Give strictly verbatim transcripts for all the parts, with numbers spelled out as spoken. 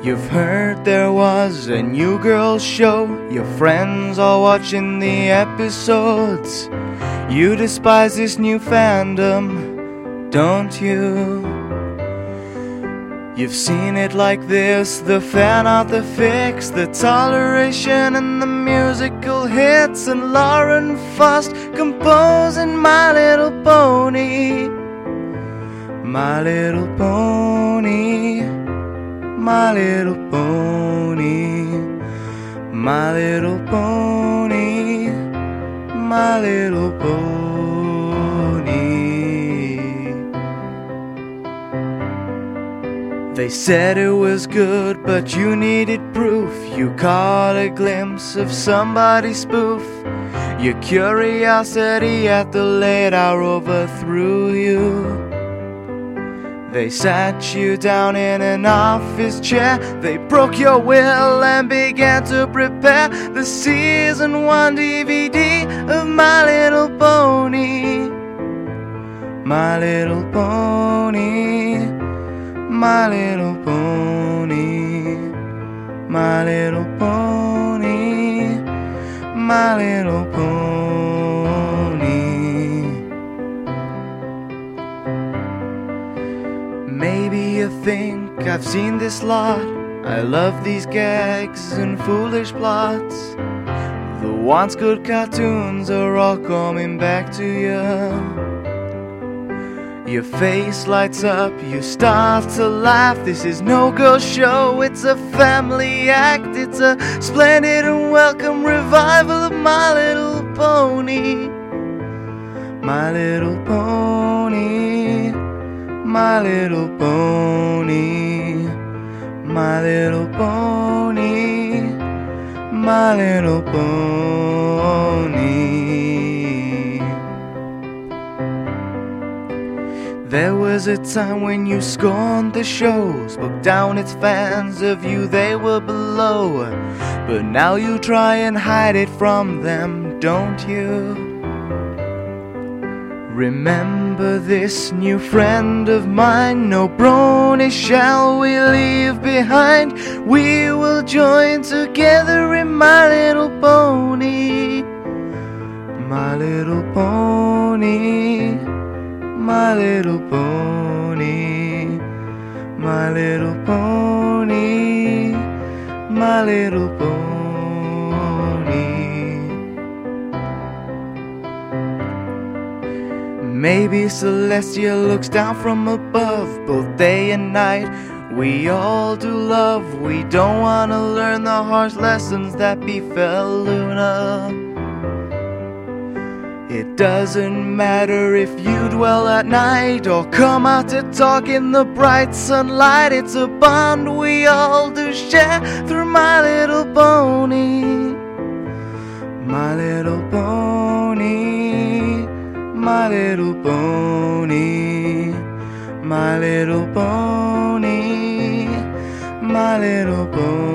You've heard there was a new girl show. Your friends are watching the episodes. You despise this new fandom, don't you? You've seen it like this, the fan art, the fix, the toleration and the musical hits, and Lauren Faust composing My Little Pony. My Little Pony, My Little Pony, My Little Pony, My Little Pony. They said it was good, but you needed proof. You caught a glimpse of somebody's spoof. Your curiosity at the late hour overthrew you. They sat you down in an office chair. They broke your will and began to prepare the season one D V D of My Little Pony. My Little Pony, My Little Pony, My Little Pony, My Little Pony. Maybe you think I've seen this lot. I love these gags and foolish plots. The once good cartoons are all coming back to you. Your face lights up, you start to laugh. This is no girl show, it's a family act. It's a splendid and welcome revival of My Little Pony. My Little Pony, My Little Pony, My Little Pony, My Little Pony. There was a time when you scorned the show, spoke down its fans, of you they were below. But now you try and hide it from them, don't you? Remember this new friend of mine, no brony shall we leave behind. We will join together in My Little Pony. My Little Pony, My Little Pony, My Little Pony, My Little Pony. Maybe Celestia looks down from above, both day and night. We all do love, we don't wanna learn the harsh lessons that befell Luna. It doesn't matter if you dwell at night or come out to talk in the bright sunlight. It's a bond we all do share through My Little Pony. My Little Pony, My Little Pony, My Little Pony, My Little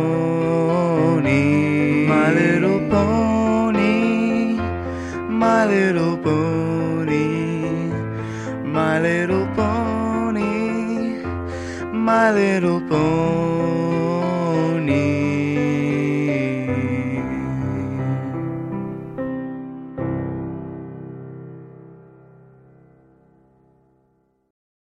Pony, My Little Pony, My Little Pony, My Little Pony, My Little Pony.